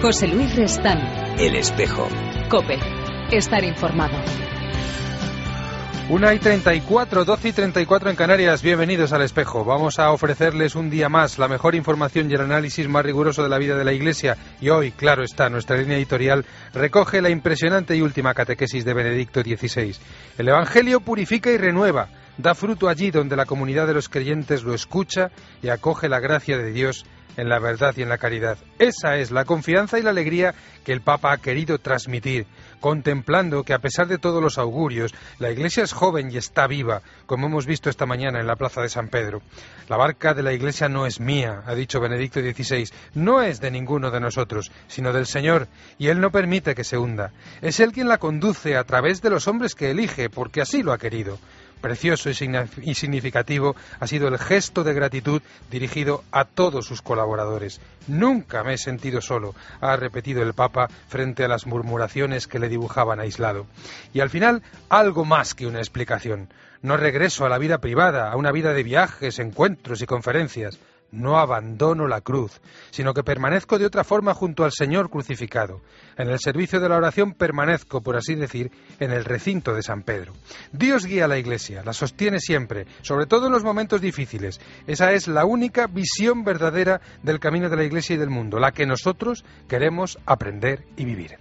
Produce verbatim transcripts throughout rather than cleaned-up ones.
José Luis Restán. El Espejo. COPE. Estar informado. Una y treinta y cuatro, doce y treinta y cuatro en Canarias. Bienvenidos al Espejo. Vamos a ofrecerles un día más la mejor información y el análisis más riguroso de la vida de la Iglesia. Y hoy, claro está, nuestra línea editorial recoge la impresionante y última catequesis de Benedicto dieciséis. El Evangelio purifica y renueva. Da fruto allí donde la comunidad de los creyentes lo escucha y acoge la gracia de Dios en la verdad y en la caridad. Esa es la confianza y la alegría que el Papa ha querido transmitir, contemplando que a pesar de todos los augurios, la Iglesia es joven y está viva, como hemos visto esta mañana en la plaza de San Pedro. La barca de la Iglesia no es mía, ha dicho Benedicto dieciséis, no es de ninguno de nosotros, sino del Señor, y Él no permite que se hunda. Es Él quien la conduce a través de los hombres que elige, porque así lo ha querido. Precioso y significativo ha sido el gesto de gratitud dirigido a todos sus colaboradores. Nunca me he sentido solo, ha repetido el Papa frente a las murmuraciones que le dibujaban aislado. Y al final, algo más que una explicación. No regreso a la vida privada, a una vida de viajes, encuentros y conferencias. No abandono la cruz, sino que permanezco de otra forma junto al Señor crucificado. En el servicio de la oración permanezco, por así decir, en el recinto de San Pedro. Dios guía a la Iglesia, la sostiene siempre, sobre todo en los momentos difíciles. Esa es la única visión verdadera del camino de la Iglesia y del mundo, la que nosotros queremos aprender y vivir.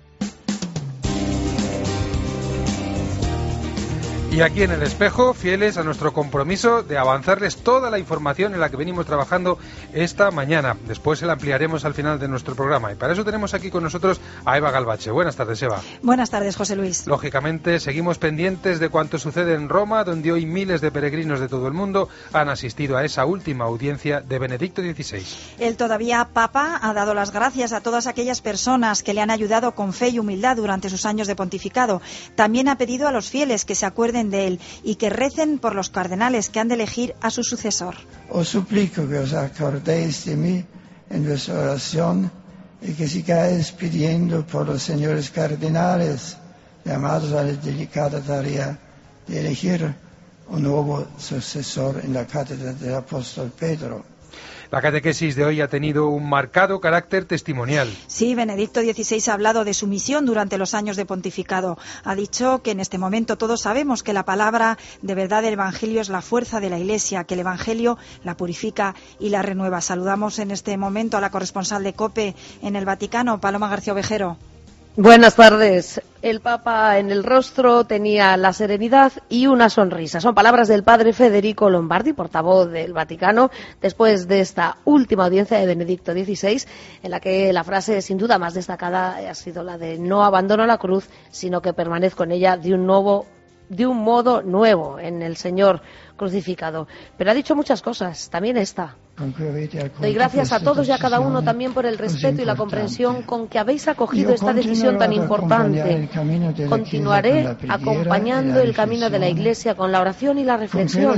Y aquí en El Espejo, fieles a nuestro compromiso de avanzarles toda la información en la que venimos trabajando esta mañana. Después se la ampliaremos al final de nuestro programa. Y para eso tenemos aquí con nosotros a Eva Galvache. Buenas tardes, Eva. Buenas tardes, José Luis. Lógicamente, seguimos pendientes de cuanto sucede en Roma, donde hoy miles de peregrinos de todo el mundo han asistido a esa última audiencia de Benedicto dieciséis. El todavía Papa ha dado las gracias a todas aquellas personas que le han ayudado con fe y humildad durante sus años de pontificado. También ha pedido a los fieles que se acuerden de él y que recen por los cardenales que han de elegir a su sucesor. Os suplico que os acordéis de mí en vuestra oración y que sigáis pidiendo por los señores cardenales llamados a la delicada tarea de elegir un nuevo sucesor en la cátedra del apóstol Pedro. La catequesis de hoy ha tenido un marcado carácter testimonial. Sí, Benedicto dieciséis ha hablado de su misión durante los años de pontificado. Ha dicho que en este momento todos sabemos que la palabra de verdad del Evangelio es la fuerza de la Iglesia, que el Evangelio la purifica y la renueva. Saludamos en este momento a la corresponsal de COPE en el Vaticano, Paloma García Ovejero. Buenas tardes. El Papa en el rostro tenía la serenidad y una sonrisa. Son palabras del padre Federico Lombardi, portavoz del Vaticano, después de esta última audiencia de Benedicto dieciséis, en la que la frase sin duda más destacada ha sido la de no abandono la cruz, sino que permanezco en ella de un nuevo, de un modo nuevo en el Señor crucificado. Pero ha dicho muchas cosas, también esta. Doy gracias a todos y a cada uno también por el respeto y la comprensión con que habéis acogido esta decisión tan importante. Continuaré acompañando el camino de la Iglesia con la oración y la reflexión,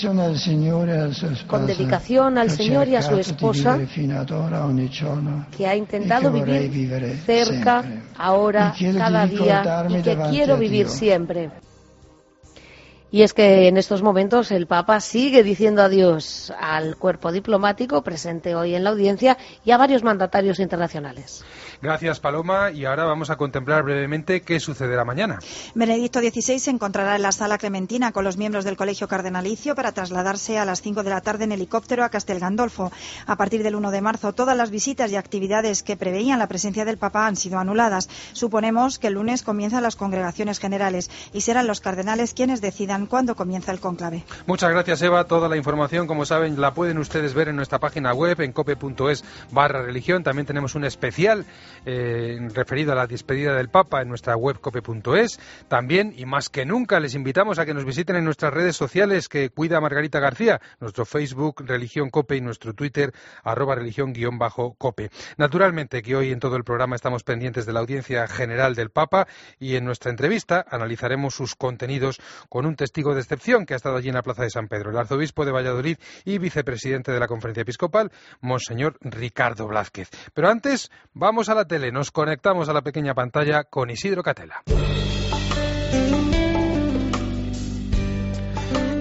con dedicación al Señor y a su esposa, que ha intentado vivir cerca, ahora, cada día, y que quiero vivir siempre. Y es que en estos momentos el Papa sigue diciendo adiós al cuerpo diplomático presente hoy en la audiencia y a varios mandatarios internacionales. Gracias, Paloma, y ahora vamos a contemplar brevemente qué sucederá mañana. Benedicto dieciséis se encontrará en la Sala Clementina con los miembros del Colegio Cardenalicio para trasladarse a las cinco de la tarde en helicóptero a Castel Gandolfo. A partir del uno de marzo, todas las visitas y actividades que preveían la presencia del Papa han sido anuladas. Suponemos que el lunes comienzan las congregaciones generales y serán los cardenales quienes decidan cuándo comienza el cónclave. Muchas gracias, Eva. Toda la información, como saben, la pueden ustedes ver en nuestra página web, en cope.es barra religión. También tenemos un especial eh, referido a la despedida del Papa en nuestra web cope.es. También, y más que nunca, les invitamos a que nos visiten en nuestras redes sociales que cuida Margarita García, nuestro Facebook Religión Cope y nuestro Twitter arroba religión guión bajo cope. Naturalmente que hoy en todo el programa estamos pendientes de la audiencia general del Papa y en nuestra entrevista analizaremos sus contenidos con un testigo de excepción que ha estado allí en la Plaza de San Pedro, el arzobispo de Valladolid y vicepresidente de la Conferencia Episcopal, Monseñor Ricardo Blázquez. Pero antes, vamos a la tele, nos conectamos a la pequeña pantalla con Isidro Catela.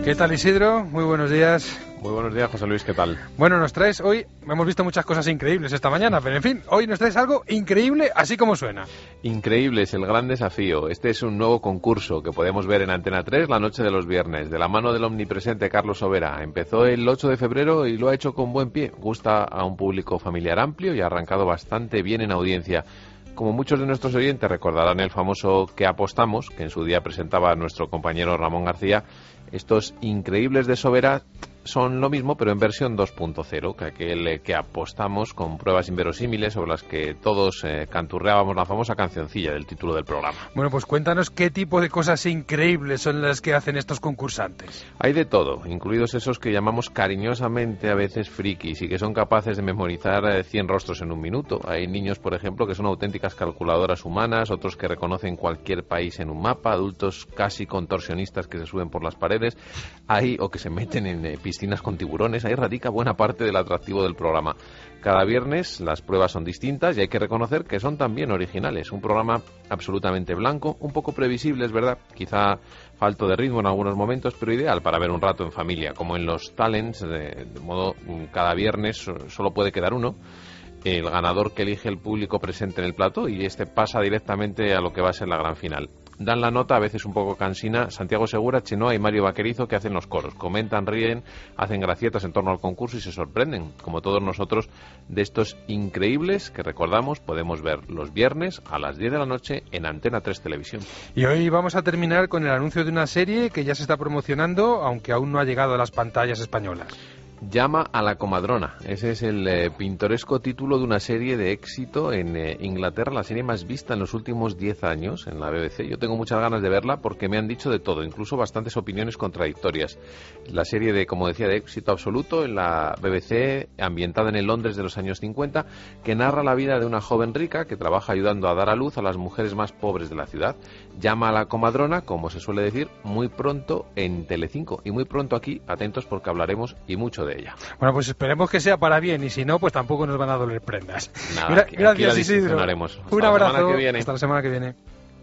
¿Qué tal, Isidro? Muy buenos días. Muy buenos días, José Luis, ¿qué tal? Bueno, nos traes hoy, hemos visto muchas cosas increíbles esta mañana, pero en fin, hoy nos traes algo increíble, así como suena. Increíble es el gran desafío. Este es un nuevo concurso que podemos ver en Antena tres la noche de los viernes, de la mano del omnipresente Carlos Sobera. Empezó el ocho de febrero y lo ha hecho con buen pie. Gusta a un público familiar amplio y ha arrancado bastante bien en audiencia. Como muchos de nuestros oyentes recordarán el famoso Que apostamos, que en su día presentaba nuestro compañero Ramón García, estos increíbles de Sobera son lo mismo, pero en versión dos punto cero, que aquel eh, que apostamos con pruebas inverosímiles sobre las que todos eh, canturreábamos la famosa cancioncilla del título del programa. Bueno, pues cuéntanos qué tipo de cosas increíbles son las que hacen estos concursantes. Hay de todo, incluidos esos que llamamos cariñosamente a veces frikis y que son capaces de memorizar eh, cien rostros en un minuto. Hay niños, por ejemplo, que son auténticas calculadoras humanas, otros que reconocen cualquier país en un mapa, adultos casi contorsionistas que se suben por las paredes, hay o que se meten en eh, piscinas con tiburones. Ahí radica buena parte del atractivo del programa. Cada viernes las pruebas son distintas y hay que reconocer que son también originales. Un programa absolutamente blanco, un poco previsible, es verdad, quizá falto de ritmo en algunos momentos, pero ideal para ver un rato en familia, como en los talents, de, de modo cada viernes solo puede quedar uno, el ganador que elige el público presente en el plató, y este pasa directamente a lo que va a ser la gran final. Dan la nota, a veces un poco cansina, Santiago Segura, Chenoa y Mario Vaquerizo, que hacen los coros. Comentan, ríen, hacen gracietas en torno al concurso y se sorprenden, como todos nosotros, de estos increíbles que, recordamos, podemos ver los viernes a las diez de la noche en Antena tres Televisión. Y hoy vamos a terminar con el anuncio de una serie que ya se está promocionando, aunque aún no ha llegado a las pantallas españolas. Llama a la comadrona. Ese es el eh, pintoresco título de una serie de éxito en eh, Inglaterra, la serie más vista en los últimos diez años en la B B C. Yo tengo muchas ganas de verla porque me han dicho de todo, incluso bastantes opiniones contradictorias. La serie de, como decía, de éxito absoluto en la B B C, ambientada en el Londres de los años cincuenta, que narra la vida de una joven rica que trabaja ayudando a dar a luz a las mujeres más pobres de la ciudad. Llama a la comadrona, como se suele decir, muy pronto en Telecinco. Y muy pronto aquí, atentos porque hablaremos y mucho de ella. Bueno, pues esperemos que sea para bien y si no, pues tampoco nos van a doler prendas. Nada, Gra- gracias, Isidro. Hasta Un la abrazo. semana que viene. Hasta la semana que viene.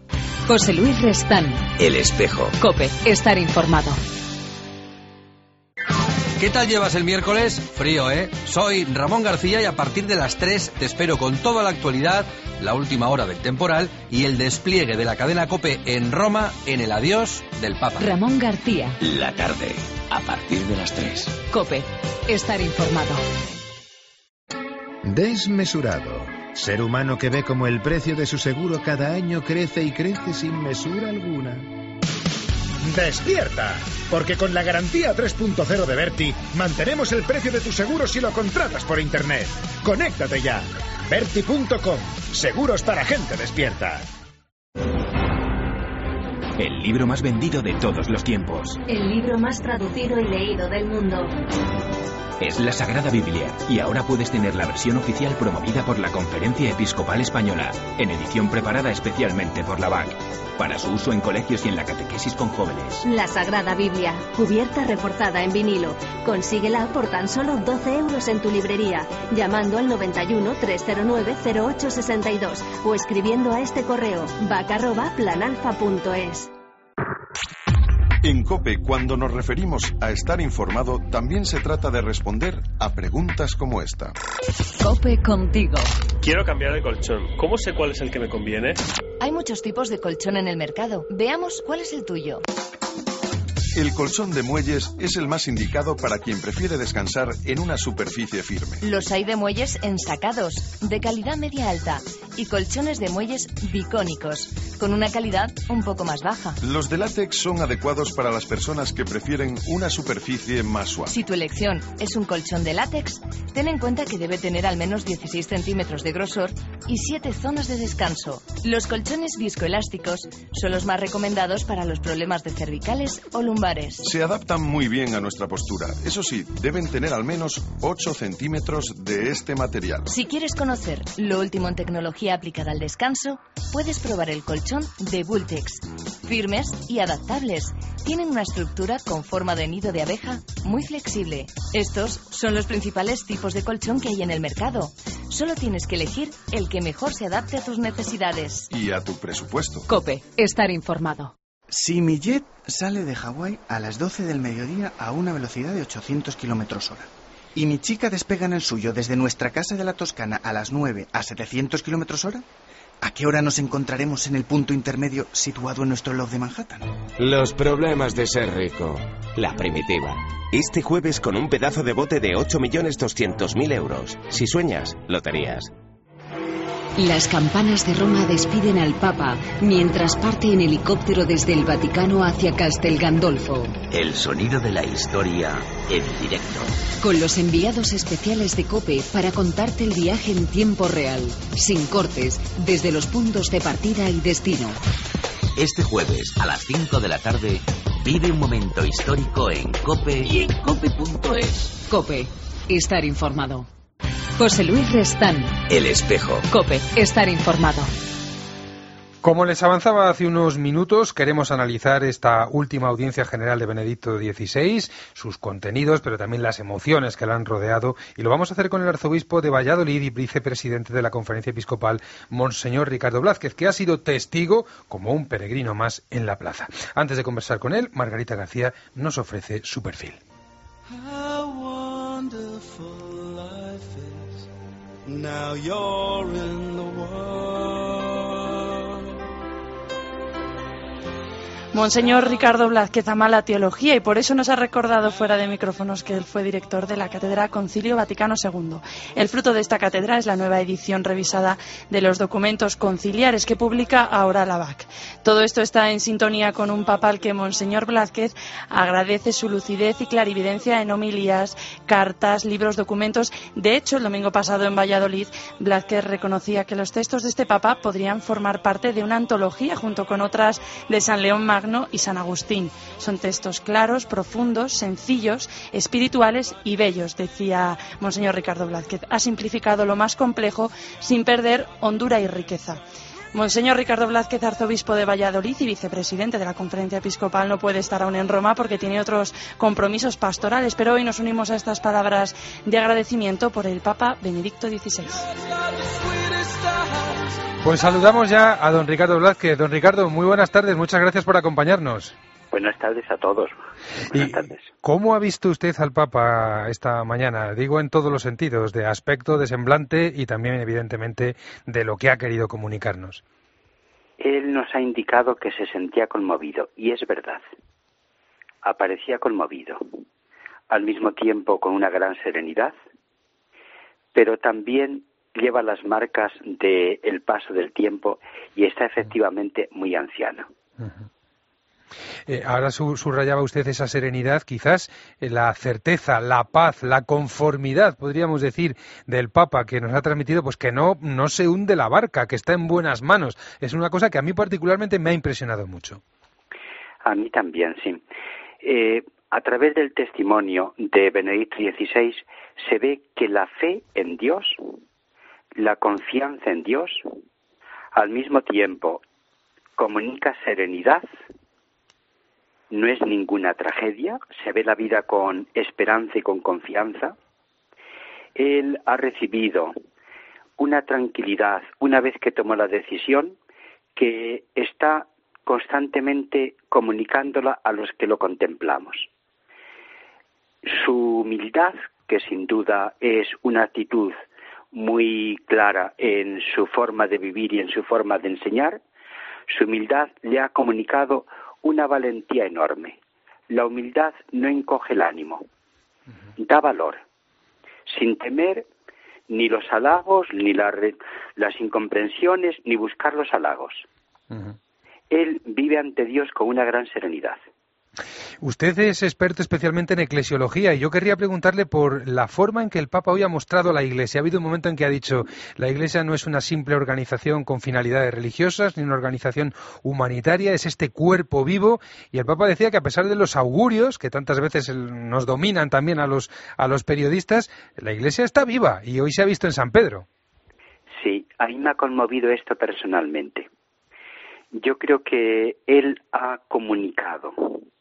José Luis Restán. El Espejo. COPE. Estar informado. ¿Qué tal llevas el miércoles? Frío, ¿eh? Soy Ramón García y a partir de las tres te espero con toda la actualidad, la última hora del temporal y el despliegue de la cadena COPE en Roma en el adiós del Papa. Ramón García. La tarde, a partir de las tres. COPE. Estar informado. Desmesurado. Ser humano que ve como el precio de su seguro cada año crece y crece sin mesura alguna. ¡Despierta! Porque con la garantía tres punto cero de Berti mantenemos el precio de tu seguro si lo contratas por internet. ¡Conéctate ya! Berti punto com. Seguros para gente despierta. El libro más vendido de todos los tiempos. El libro más traducido y leído del mundo. Es la Sagrada Biblia, y ahora puedes tener la versión oficial promovida por la Conferencia Episcopal Española, en edición preparada especialmente por la B A C, para su uso en colegios y en la catequesis con jóvenes. La Sagrada Biblia, cubierta reforzada en vinilo. Consíguela por tan solo doce euros en tu librería, llamando al noventa y uno, trescientos nueve, cero ocho sesenta y dos o escribiendo a este correo bac arroba planalfa punto es. En COPE, cuando nos referimos a estar informado, también se trata de responder a preguntas como esta. COPE contigo. Quiero cambiar de colchón. ¿Cómo sé cuál es el que me conviene? Hay muchos tipos de colchón en el mercado. Veamos cuál es el tuyo. El colchón de muelles es el más indicado para quien prefiere descansar en una superficie firme. Los hay de muelles ensacados, de calidad media alta, y colchones de muelles bicónicos, con una calidad un poco más baja. Los de látex son adecuados para las personas que prefieren una superficie más suave. Si tu elección es un colchón de látex, ten en cuenta que debe tener al menos dieciséis centímetros de grosor y siete zonas de descanso. Los colchones viscoelásticos son los más recomendados para los problemas de cervicales o lumbares. Se adaptan muy bien a nuestra postura. Eso sí, deben tener al menos ocho centímetros de este material. Si quieres conocer lo último en tecnología aplicada al descanso, puedes probar el colchón de Vultex. Firmes y adaptables. Tienen una estructura con forma de nido de abeja muy flexible. Estos son los principales tipos de colchón que hay en el mercado. Solo tienes que elegir el que mejor se adapte a tus necesidades. Y a tu presupuesto. COPE. Estar informado. Si mi jet sale de Hawái a las doce del mediodía a una velocidad de ochocientos kilómetros hora y mi chica despega en el suyo desde nuestra casa de la Toscana a las nueve a setecientos kilómetros hora, ¿a qué hora nos encontraremos en el punto intermedio situado en nuestro reloj de Manhattan? Los problemas de ser rico. La primitiva. Este jueves con un pedazo de bote de ocho millones doscientos mil euros. Si sueñas, loterías. Las campanas de Roma despiden al Papa mientras parte en helicóptero desde el Vaticano hacia Castel Gandolfo. El sonido de la historia en directo. Con los enviados especiales de COPE para contarte el viaje en tiempo real, sin cortes, desde los puntos de partida y destino. Este jueves a las cinco de la tarde, vive un momento histórico en COPE y en cope punto es. COPE. Estar informado. José Luis Restán. El Espejo. COPE. Estar informado. Como les avanzaba hace unos minutos, queremos analizar esta última audiencia general de Benedicto dieciséis, sus contenidos, pero también las emociones que la han rodeado, y lo vamos a hacer con el arzobispo de Valladolid y vicepresidente de la Conferencia Episcopal, Monseñor Ricardo Blázquez, que ha sido testigo, como un peregrino más, en la plaza. Antes de conversar con él, Margarita García nos ofrece su perfil. Now you're in the world. Monseñor Ricardo Blázquez ama la teología y por eso nos ha recordado fuera de micrófonos que él fue director de la Cátedra Concilio Vaticano segundo. El fruto de esta cátedra es la nueva edición revisada de los documentos conciliares que publica ahora la V A C. Todo esto está en sintonía con un papa al que Monseñor Blázquez agradece su lucidez y clarividencia en homilías, cartas, libros, documentos. De hecho, el domingo pasado en Valladolid, Blázquez reconocía que los textos de este papa podrían formar parte de una antología junto con otras de San León Magno y San Agustín. Son textos claros, profundos, sencillos, espirituales y bellos, decía Monseñor Ricardo Blázquez. Ha simplificado lo más complejo sin perder hondura y riqueza. Monseñor Ricardo Blázquez, arzobispo de Valladolid y vicepresidente de la Conferencia Episcopal, no puede estar aún en Roma porque tiene otros compromisos pastorales, pero hoy nos unimos a estas palabras de agradecimiento por el Papa Benedicto dieciséis. Pues saludamos ya a don Ricardo Blázquez. Don Ricardo, muy buenas tardes, muchas gracias por acompañarnos. Buenas tardes a todos. Buenas tardes. ¿Cómo ha visto usted al Papa esta mañana? Digo en todos los sentidos, de aspecto, de semblante y también, evidentemente, de lo que ha querido comunicarnos. Él nos ha indicado que se sentía conmovido, y es verdad. Aparecía conmovido, al mismo tiempo con una gran serenidad, pero también lleva las marcas del paso del tiempo y está efectivamente muy anciano. Uh-huh. Eh, ahora su, subrayaba usted esa serenidad, quizás eh, la certeza, la paz, la conformidad, podríamos decir, del Papa, que nos ha transmitido pues que no, no se hunde la barca, que está en buenas manos. Es una cosa que a mí particularmente me ha impresionado mucho. A mí también, sí. Eh, a través del testimonio de Benedicto dieciséis se ve que la fe en Dios, la confianza en Dios, al mismo tiempo comunica serenidad, no es ninguna tragedia, se ve la vida con esperanza y con confianza. Él ha recibido una tranquilidad una vez que tomó la decisión, que está constantemente comunicándola a los que lo contemplamos. Su humildad, que sin duda es una actitud muy clara en su forma de vivir y en su forma de enseñar, su humildad le ha comunicado una valentía enorme. La humildad no encoge el ánimo, da valor, sin temer ni los halagos, ni la re, las incomprensiones, ni buscar los halagos. Uh-huh. Él vive ante Dios con una gran serenidad. Usted es experto especialmente en eclesiología y yo querría preguntarle por la forma en que el Papa hoy ha mostrado a la Iglesia. Ha habido un momento en que ha dicho la Iglesia no es una simple organización con finalidades religiosas ni una organización humanitaria, es este cuerpo vivo, y el Papa decía que a pesar de los augurios que tantas veces nos dominan también a los, a los periodistas, la Iglesia está viva y hoy se ha visto en San Pedro. Sí, a mí me ha conmovido esto personalmente. Yo creo que él ha comunicado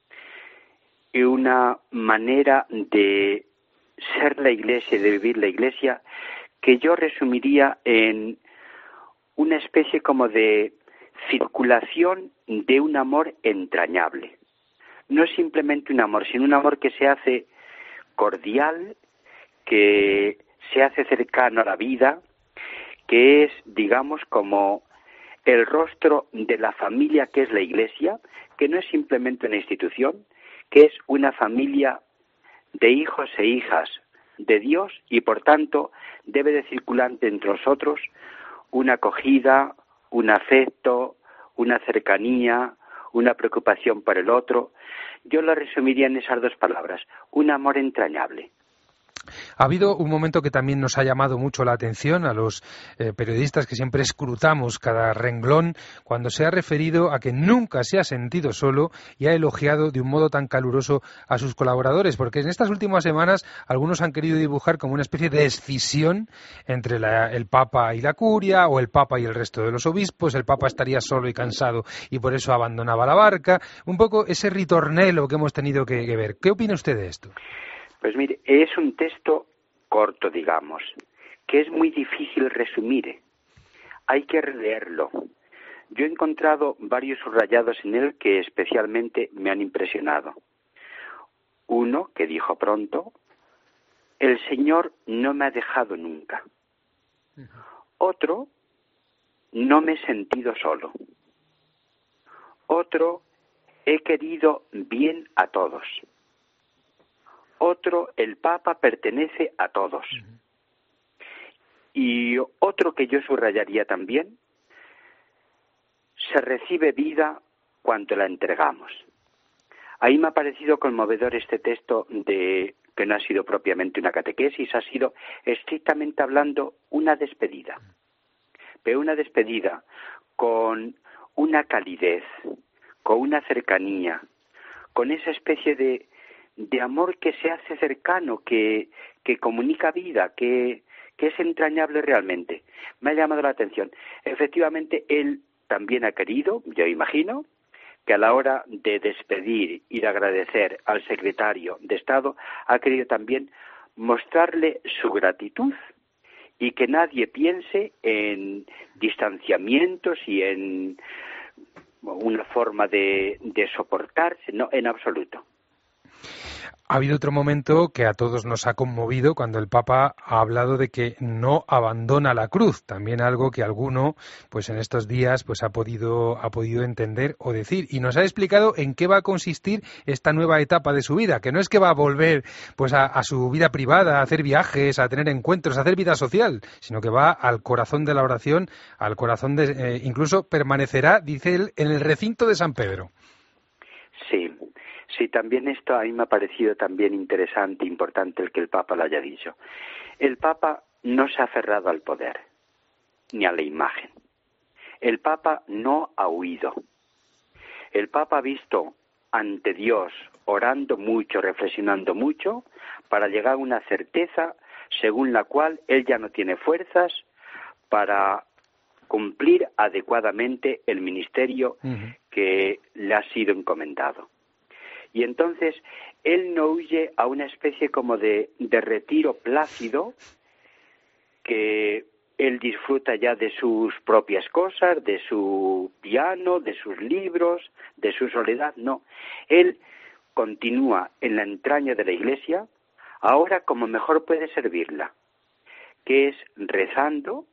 una manera de ser la Iglesia, de vivir la Iglesia, que yo resumiría en una especie como de circulación de un amor entrañable. No es simplemente un amor, sino un amor que se hace cordial, que se hace cercano a la vida, que es, digamos, como el rostro de la familia que es la Iglesia, que no es simplemente una institución, que es una familia de hijos e hijas de Dios y, por tanto, debe de circular entre nosotros una acogida, un afecto, una cercanía, una preocupación por el otro. Yo lo resumiría en esas dos palabras, un amor entrañable. Ha habido un momento que también nos ha llamado mucho la atención a los eh, periodistas que siempre escrutamos cada renglón, cuando se ha referido a que nunca se ha sentido solo y ha elogiado de un modo tan caluroso a sus colaboradores, porque en estas últimas semanas algunos han querido dibujar como una especie de escisión entre la, el Papa y la Curia, o el Papa y el resto de los obispos. El Papa estaría solo y cansado y por eso abandonaba la barca. Un poco ese ritornelo que hemos tenido que, que ver. ¿Qué opina usted de esto? Pues mire, es un texto corto, digamos, que es muy difícil resumir. Hay que releerlo. Yo he encontrado varios subrayados en él que especialmente me han impresionado. Uno, que dijo pronto, el Señor no me ha dejado nunca. Otro, no me he sentido solo. Otro, he querido bien a todos. Otro, el Papa pertenece a todos. Y otro que yo subrayaría también, se recibe vida cuando la entregamos. Ahí me ha parecido conmovedor este texto de que no ha sido propiamente una catequesis, ha sido estrictamente hablando una despedida. Pero una despedida con una calidez, con una cercanía, con esa especie de de amor que se hace cercano, que, que comunica vida, que, que es entrañable realmente. Me ha llamado la atención. Efectivamente, él también ha querido, yo imagino, que a la hora de despedir y de agradecer al secretario de Estado, ha querido también mostrarle su gratitud y que nadie piense en distanciamientos y en una forma de, de soportarse, no, en absoluto. Ha habido otro momento que a todos nos ha conmovido cuando el Papa ha hablado de que no abandona la cruz, también algo que alguno pues en estos días pues ha podido ha podido entender o decir, y nos ha explicado en qué va a consistir esta nueva etapa de su vida, que no es que va a volver pues a, a su vida privada, a hacer viajes, a tener encuentros, a hacer vida social, sino que va al corazón de la oración, al corazón de eh, incluso permanecerá, dice él, en el recinto de San Pedro. Sí. Sí, también esto a mí me ha parecido también interesante, importante el que el Papa lo haya dicho. El Papa no se ha aferrado al poder, ni a la imagen. El Papa no ha huido. El Papa ha visto ante Dios, orando mucho, reflexionando mucho, para llegar a una certeza según la cual él ya no tiene fuerzas para cumplir adecuadamente el ministerio uh-huh. que le ha sido encomendado. Y entonces él no huye a una especie como de, de retiro plácido, que él disfruta ya de sus propias cosas, de su piano, de sus libros, de su soledad. No, él continúa en la entraña de la Iglesia, ahora como mejor puede servirla, que es rezando,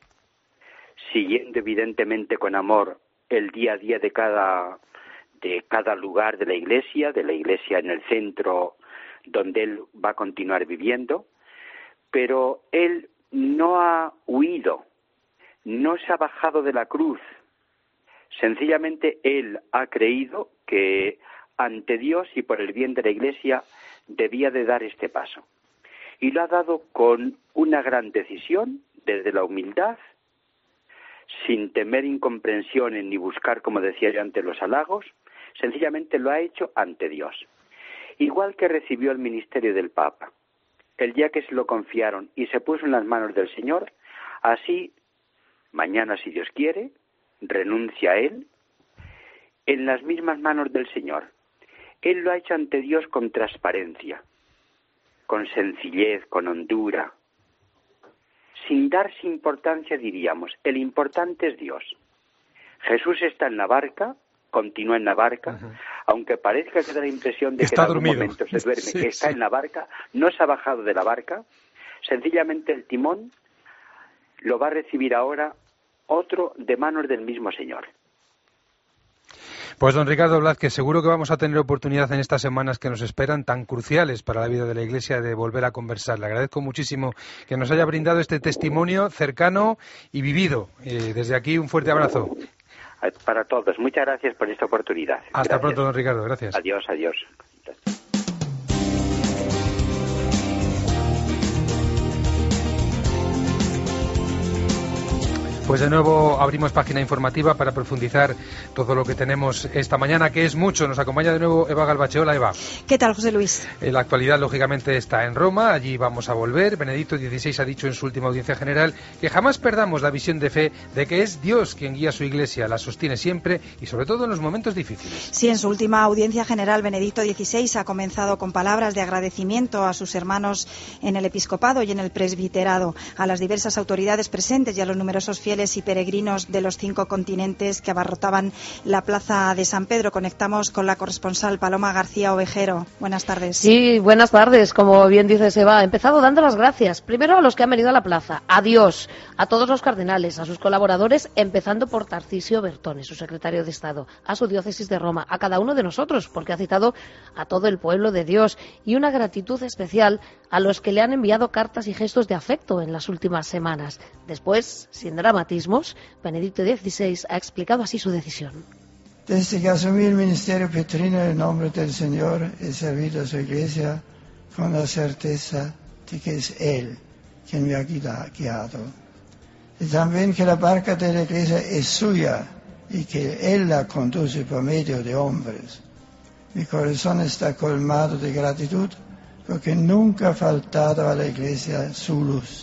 siguiendo evidentemente con amor el día a día de cada de cada lugar de la Iglesia, de la Iglesia en el centro donde él va a continuar viviendo, pero él no ha huido, no se ha bajado de la cruz, sencillamente él ha creído que ante Dios y por el bien de la Iglesia debía de dar este paso. Y lo ha dado con una gran decisión, desde la humildad, sin temer incomprensiones ni buscar, como decía yo antes, los halagos, sencillamente lo ha hecho ante Dios. Igual que recibió el ministerio del Papa, el día que se lo confiaron y se puso en las manos del Señor, así, mañana si Dios quiere, renuncia a él, en las mismas manos del Señor. Él lo ha hecho ante Dios con transparencia, con sencillez, con hondura, sin darse importancia, diríamos. El importante es Dios. Jesús está en la barca, continúa en la barca, uh-huh. aunque parezca que da la impresión de está que en algún dormido. momento se duerme, sí, está sí. en la barca, no se ha bajado de la barca, sencillamente el timón lo va a recibir ahora otro de manos del mismo Señor. Pues don Ricardo Blázquez, seguro que vamos a tener oportunidad en estas semanas que nos esperan, tan cruciales para la vida de la Iglesia, de volver a conversar. Le agradezco muchísimo que nos haya brindado este testimonio cercano y vivido. Eh, desde aquí un fuerte abrazo. Para todos, muchas gracias por esta oportunidad. Hasta Gracias. pronto, don Ricardo, gracias. Adiós, adiós. Pues de nuevo abrimos página informativa para profundizar todo lo que tenemos esta mañana, que es mucho. Nos acompaña de nuevo Eva Galbache. Hola, Eva. ¿Qué tal, José Luis? La actualidad, lógicamente, está en Roma. Allí vamos a volver. Benedicto dieciséis ha dicho en su última audiencia general que jamás perdamos la visión de fe de que es Dios quien guía a su Iglesia, la sostiene siempre y sobre todo en los momentos difíciles. Sí, en su última audiencia general, Benedicto dieciséis ha comenzado con palabras de agradecimiento a sus hermanos en el episcopado y en el presbiterado, a las diversas autoridades presentes y a los numerosos fieles y peregrinos de los cinco continentes que abarrotaban la plaza de San Pedro. Conectamos con la corresponsal Paloma García Ovejero. Buenas tardes. Sí, buenas tardes. Como bien dice Seba, he empezado dando las gracias. Primero a los que han venido a la plaza. A Dios, a todos los cardenales, a sus colaboradores, empezando por Tarcisio Bertone, su secretario de Estado, a su diócesis de Roma, a cada uno de nosotros, porque ha citado a todo el pueblo de Dios, y una gratitud especial a los que le han enviado cartas y gestos de afecto en las últimas semanas. Después, sin dramatismos, Benedicto dieciséis ha explicado así su decisión. Desde que asumí el ministerio petrino en nombre del Señor, he servido a su Iglesia con la certeza de que es Él quien me ha guiado. Y también que la barca de la Iglesia es suya y que Él la conduce por medio de hombres. Mi corazón está colmado de gratitud porque nunca ha faltado a la Iglesia su luz.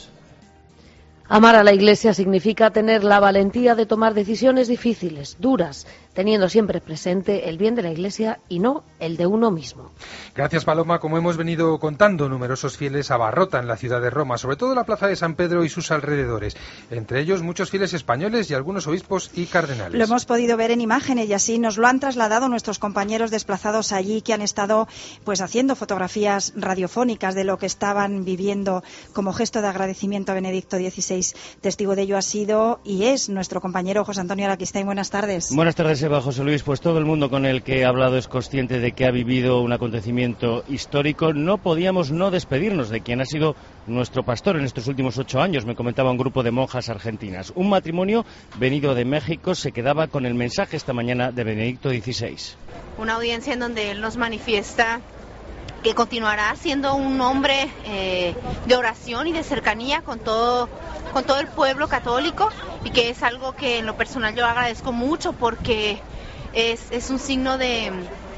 Amar a la Iglesia significa tener la valentía de tomar decisiones difíciles, duras, teniendo siempre presente el bien de la Iglesia y no el de uno mismo. Gracias, Paloma. Como hemos venido contando, numerosos fieles abarrotan la ciudad de Roma, sobre todo la plaza de San Pedro y sus alrededores. Entre ellos, muchos fieles españoles y algunos obispos y cardenales. Lo hemos podido ver en imágenes y así nos lo han trasladado nuestros compañeros desplazados allí, que han estado pues haciendo fotografías radiofónicas de lo que estaban viviendo como gesto de agradecimiento a Benedicto dieciséis. Testigo de ello ha sido y es nuestro compañero José Antonio Araquistain. Buenas tardes. Buenas tardes, Eva. José Luis, pues todo el mundo con el que he hablado es consciente de que ha vivido un acontecimiento histórico. No podíamos no despedirnos de quien ha sido nuestro pastor en estos últimos ocho años, me comentaba un grupo de monjas argentinas. Un matrimonio venido de México se quedaba con el mensaje esta mañana de Benedicto dieciséis. Una audiencia en donde él nos manifiesta que continuará siendo un hombre eh, de oración y de cercanía con todo, con todo el pueblo católico, y que es algo que en lo personal yo agradezco mucho porque es, es un signo de,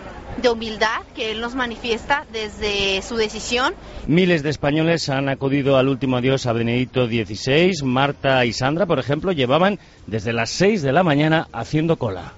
de humildad que él nos manifiesta desde su decisión. Miles de españoles han acudido al último adiós a Benedicto dieciséis. Marta y Sandra, por ejemplo, llevaban desde las seis de la mañana haciendo cola.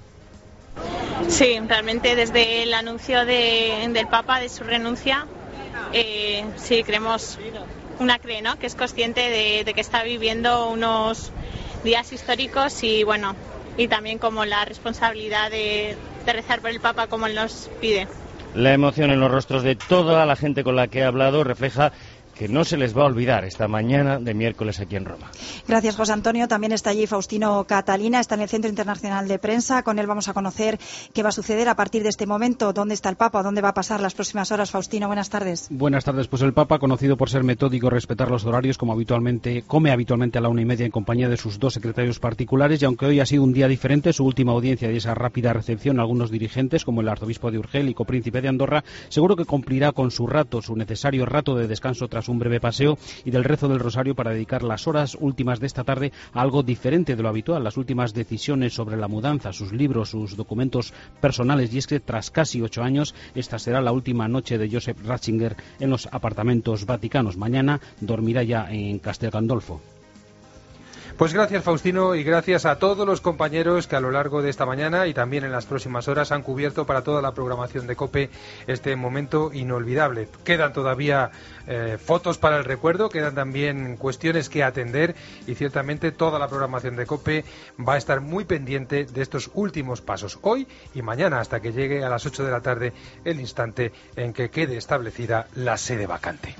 Sí, realmente desde el anuncio de, del Papa de su renuncia, eh, sí creemos, una cree, ¿no?, que es consciente de, de que está viviendo unos días históricos y bueno, y también como la responsabilidad de, de rezar por el Papa como él nos pide. La emoción en los rostros de toda la gente con la que he hablado refleja que no se les va a olvidar esta mañana de miércoles aquí en Roma. Gracias, José Antonio. También está allí Faustino Catalina, está en el Centro Internacional de Prensa. Con él vamos a conocer qué va a suceder a partir de este momento, dónde está el Papa, dónde va a pasar las próximas horas. Faustino, buenas tardes. Buenas tardes. Pues el Papa, conocido por ser metódico y respetar los horarios, como habitualmente come habitualmente a la una y media en compañía de sus dos secretarios particulares, y aunque hoy ha sido un día diferente, su última audiencia y esa rápida recepción a algunos dirigentes, como el arzobispo de Urgel y copríncipe de Andorra, seguro que cumplirá con su rato, su necesario rato de descanso tras un breve paseo y del rezo del rosario, para dedicar las horas últimas de esta tarde a algo diferente de lo habitual, las últimas decisiones sobre la mudanza, sus libros, sus documentos personales. Y es que tras casi ocho años, esta será la última noche de Joseph Ratzinger en los apartamentos vaticanos. Mañana dormirá ya en Castel Gandolfo. Pues gracias, Faustino, y gracias a todos los compañeros que a lo largo de esta mañana y también en las próximas horas han cubierto para toda la programación de COPE este momento inolvidable. Quedan todavía eh, fotos para el recuerdo, quedan también cuestiones que atender y ciertamente toda la programación de COPE va a estar muy pendiente de estos últimos pasos, hoy y mañana, hasta que llegue a las ocho de la tarde el instante en que quede establecida la sede vacante.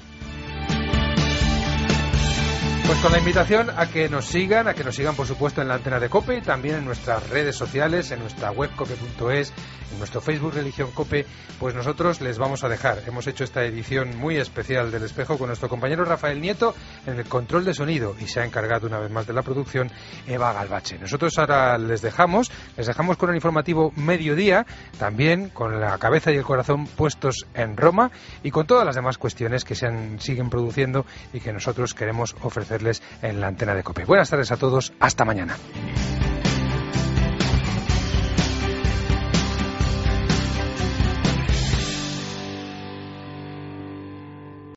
Pues con la invitación a que nos sigan, a que nos sigan por supuesto en la antena de COPE y también en nuestras redes sociales, en nuestra web cope punto es, en nuestro Facebook Religión COPE, pues nosotros les vamos a dejar. Hemos hecho esta edición muy especial del Espejo con nuestro compañero Rafael Nieto en el control de sonido y se ha encargado una vez más de la producción Eva Galvache. Nosotros ahora les dejamos, les dejamos con el informativo Mediodía, también con la cabeza y el corazón puestos en Roma y con todas las demás cuestiones que se han, siguen produciendo y que nosotros queremos ofrecer en la antena de COPE. Buenas tardes a todos, hasta mañana.